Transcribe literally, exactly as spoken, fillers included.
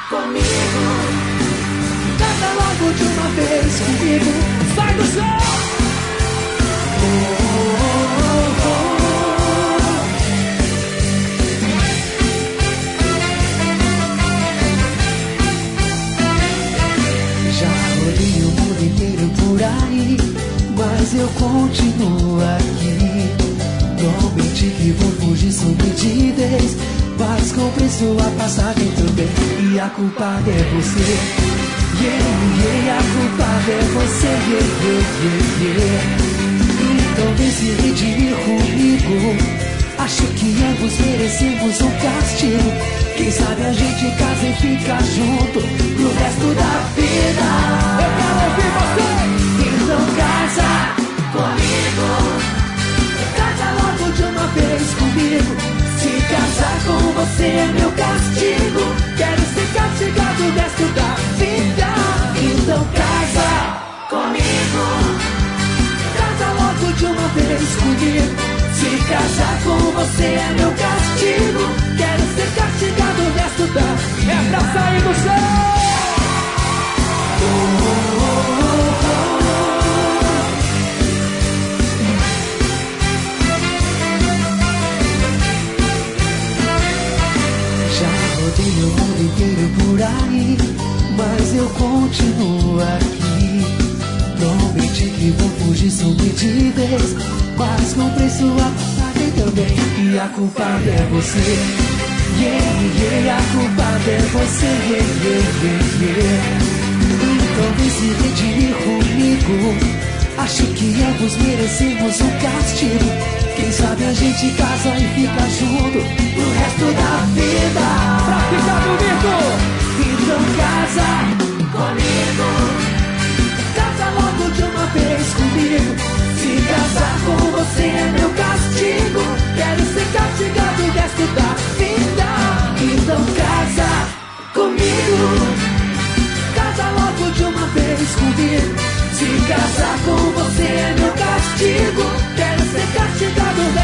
comigo. Casa logo de uma vez comigo. Sai do chão. Oh, oh, oh. Já rodei o mundo inteiro por aí, mas eu continuo aqui. Não menti que vou fugir sobre de vez, mas comprei sua passagem também. E a culpada é você. Yeah, yeah, a culpada é você. Yeah, yeah, yeah, yeah. Então vem se redimir comigo. Acho que ambos merecemos um castigo. Quem sabe a gente casa e fica junto pro resto da vida. Eu quero ouvir você. Então casa comigo. Casa logo de uma vez comigo. Se casar com você é meu castigo. Quero ser castigado o resto da vida. Então casa comigo. Casa logo de uma vez comigo. Se casar com você é meu castigo. Quero ser castigado o resto da vida. É pra sair do chão. Oh, oh, oh, oh. Já rodei o mundo inteiro por aí, mas eu continuo aqui. Não menti que vou fugir sobre de vez, mas comprei sua passagem também. E a culpada é você. Yeah, yeah, a culpada é você. Yeah, yeah, yeah, yeah. Então vem se redimir comigo. Acho que ambos merecemos um castigo. Quem sabe a gente casa e fica junto pro resto da vida. Pra ficar bonito. Então casa comigo. Casa logo de uma vez comigo. Se casar com você é meu castigo. Quero ser castigado o resto da vida. Então casa comigo. Casa logo de uma vez comigo. Se casar com você é meu castigo. Quero ser castigado o